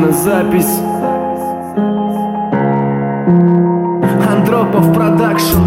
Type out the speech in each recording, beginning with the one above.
на запись. Андропов Продакшн.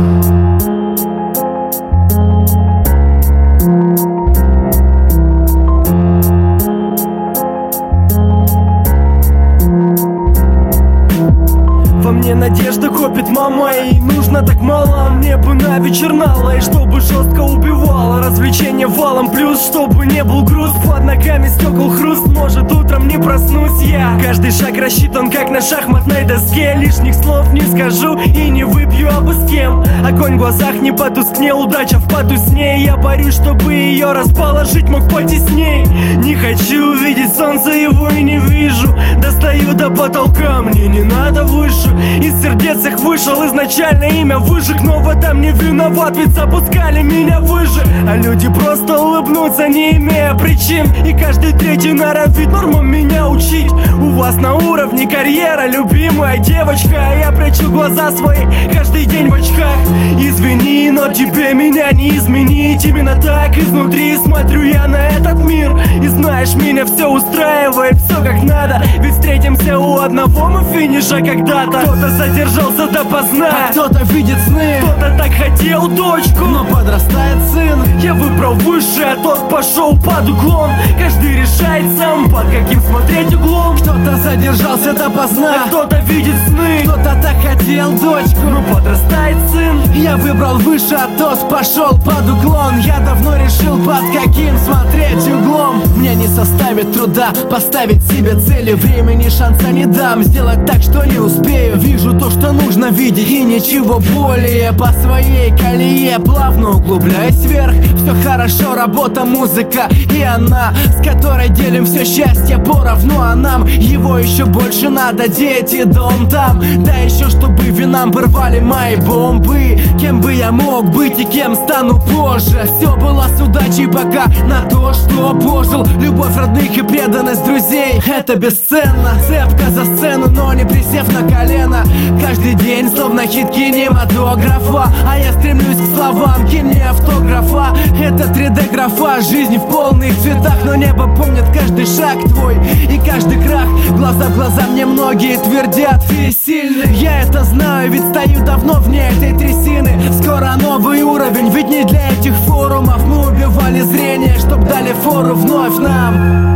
Во мне надежда копит мама, ей нужно так мало. Мне бы на вечернало, и чтобы жестко убивало. Развлечения валом, плюс чтобы не был груз. Под ногами стекол хруст, может утром не проснусь я. Каждый шаг рассчитан как на шахматной доске. Лишних слов не скажу и не выпью абы с кем. Огонь в глазах не потускнел, удача в поту с ней. Я борюсь, чтобы ее расположить мог потесней. Не хочу видеть солнце, его и не вижу. Достаю до потолка, мне не надо выше. Из сердец их вышел изначально, имя выжег. Но в этом не виноват, ведь запускали меня выше. А люди просто улыбнутся, не имея причин. И каждый третий норовит нормам меня учить. У вас на уровне карьера, любимая девочка. А я прячу глаза свои каждый день в очках. Извини, но тебе меня не изменить. Именно так изнутри смотрю я на этот мир. И знаешь, меня все устраивает, все как надо. Ведь встретимся у одного мы финиша когда-то. Кто-то задержался допоздна, а кто-то видит сны. Кто-то так хотел дочку, но подрастает сын. Я выбрал высшее, а тот пошел под уклон. Каждый решает сам, под каким смотреть углом. Кто-то задержался допоздна, а кто-то видит сны. Кто-то так хотел дочку, но подрастает сын. Я выбрал выше, а тот пошел под уклон. Я давно решил, под каким смотреть углом. Мне не составит труда поставить себе цели. Времени шанса не дам сделать так, что не успею. Вижу то, что нужно видеть, и ничего более. По своей колее плавно углубляясь вверх. Все хорошо, работа, музыка и она, с которой делим все счастье поровну. А нам его еще больше надо, дети, дом там. Да еще чтобы винам бы рвали мои бомбы. Кем бы я мог быть и кем стану позже. Все было с удачей пока на то, что пожил. Любовь родных и преданность друзей, это бесценно. Цепка за сцену, но не присев на колено. Каждый день словно хит кинематографа. А я стремлюсь к словам, кинь мне автографа. Это 3D-графа, жизнь в полных цветах. Но небо помнит каждый шаг твой и каждый крах. Глаза в глаза мне многие твердят: ты сильный. Я это знаю, ведь стою давно вне этой трясины. Скоро новый уровень, ведь не для этих форумов мы убивали зрение, чтоб дали фору вновь нам.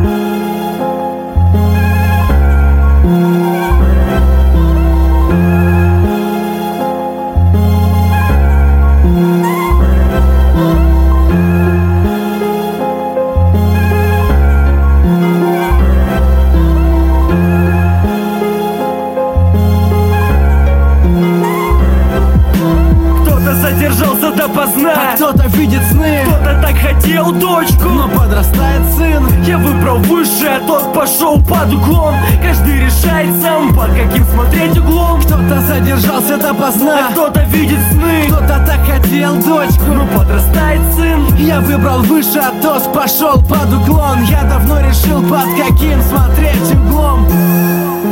Задержался допоздна, а кто-то видит сны. Кто-то так хотел дочку, но подрастает сын. Я выбрал высшее, а тот пошел под уклон. Каждый решает сам, под каким смотреть углом. Кто-то задержался допоздна, а кто-то видит сны. Кто-то так хотел дочку, но подрастает сын. Я выбрал выше, а тот пошел под уклон. Я давно решил, под каким смотреть углом.